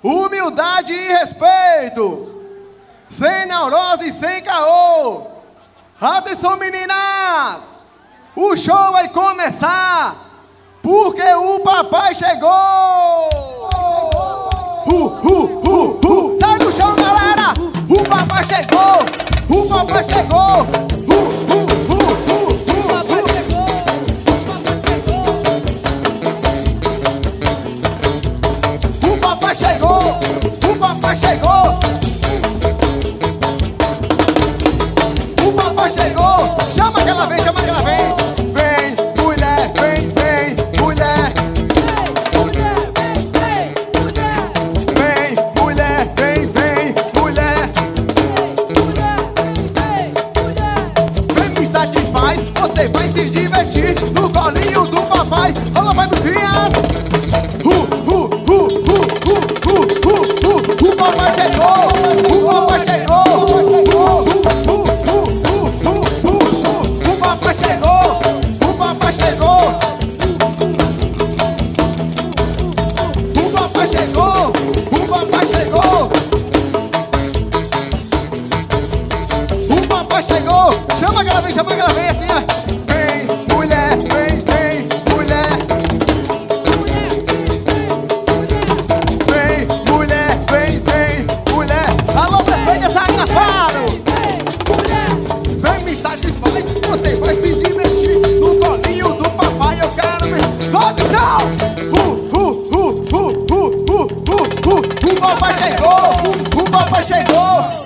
humildade e respeito, sem neurose e sem caô. Atenção, meninas, o show vai começar, porque o papai chegou. Sai do chão, galera, o papai chegou, o papai chegou. O papai chegou, o papai chegou. O papai chegou, chama que ela vem, chama que ela vem. Vem, mulher, vem, vem, mulher. Vem, mulher, vem, vem, mulher. Vem, me satisfaz, você vai se divertir no colinho do papai. Olha, vai, criança. O papai chegou, o papai chegou. O papai chegou, o papai chegou. O papai chegou, o papai chegou. O papai chegou, chama que ela vem assim, ó. Vem, mulher, vem, vem, mulher. Vem, mulher, vem, vem, mulher. Alô, prefeito de Saína Faro. Vem, me satisfaz, você vai se divertir no colinho do papai. Eu quero ver. Solta o chão. O papai chegou, o papai chegou.